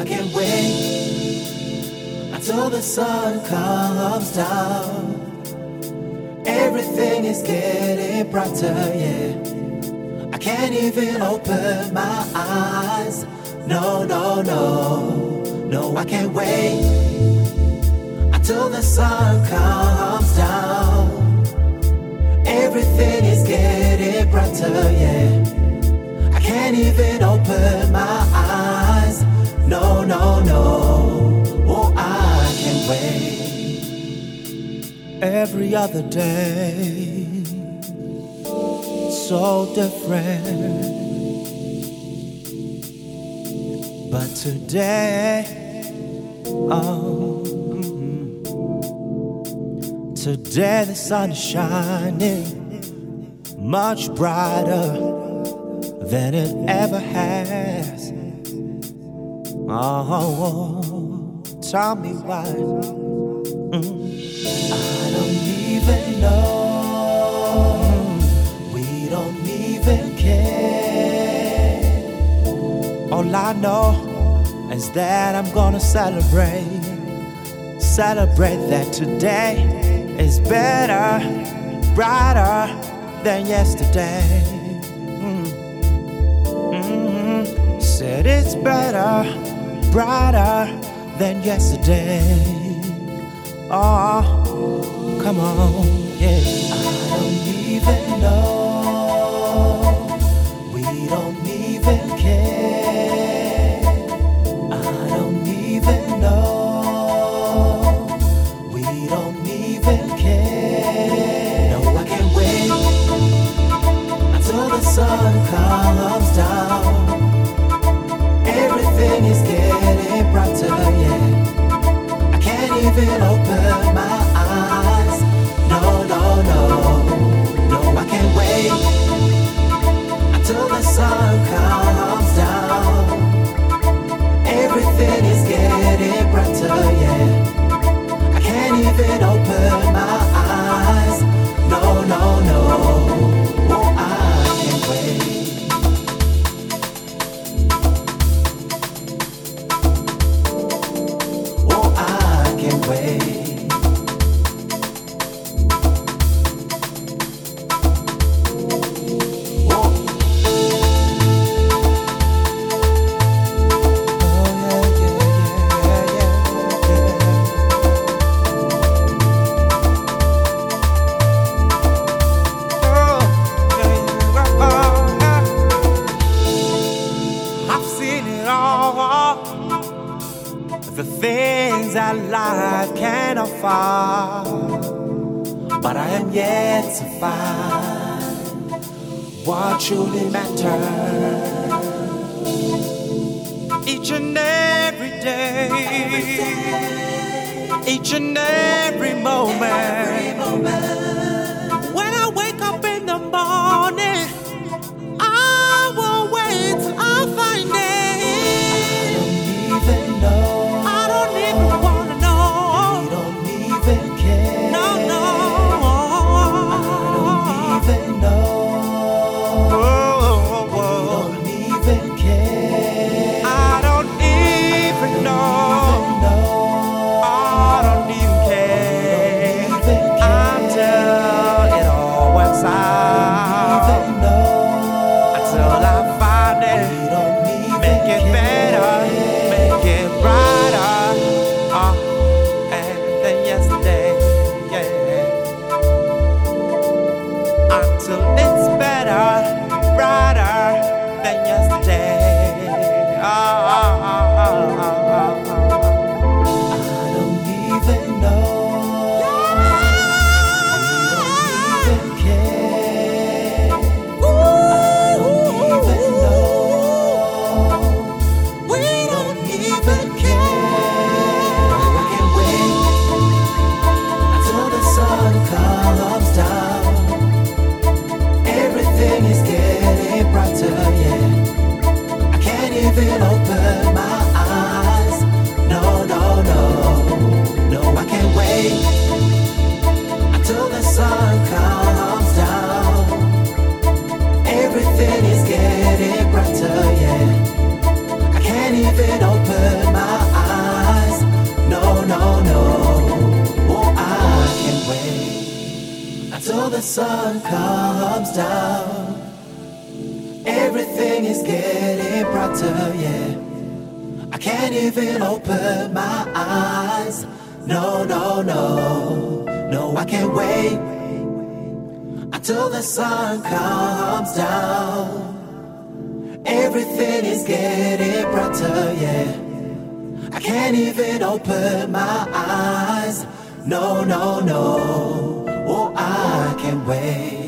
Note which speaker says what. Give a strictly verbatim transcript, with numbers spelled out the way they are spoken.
Speaker 1: can't wait until the sun comes down. Everything is getting brighter, yeah. I can't even open my eyes. No, no, no, no, I can't wait until the sun comes down. Everything is getting brighter, yeah. I can't even open my eyes. No, no, no, oh, I can't wait. Every other day, so different, but today, oh, mm, today the sun is shining much brighter than it ever has. Oh, tell me why. Mm. I don't even know. We don't even care. All I know is that I'm gonna celebrate. Celebrate that today is better, brighter than yesterday. Mm. Mm-hmm. Said it's better, brighter than yesterday. Oh, come on, yeah. I don't even know. We don't even care. I don't even know. We don't even care. No, I can't wait until the sun comes down. Everything is getting brighter, yeah. I can't even open my eyes. No, no, no, no, I can't wait until the sun comes down. Everything is getting brighter, yeah. I can't even open my eyes. No, no, no, oh, I can't wait. Way. The things that life can offer, but I am yet to find what truly matters. Each and every day, each and every moment, when I wake up in the morning, I will wait till I find it. I don't even know. Till it's better, brighter than yesterday. Oh, oh, oh, oh, oh, oh. I don't even know. We don't even care. I don't even know. We don't even care. I can't wait until the sun comes down. Everything is getting brighter, yeah. I can't even open my eyes. No, no, no, no, I can't wait until the sun comes down. Everything is getting brighter, yeah. I can't even open my until the sun comes down. Everything is getting brighter, yeah. I can't even open my eyes. No, no, no, no, I can't wait until the sun comes down. Everything is getting brighter, yeah. I can't even open my eyes. No, no, no, oh, I can't wait.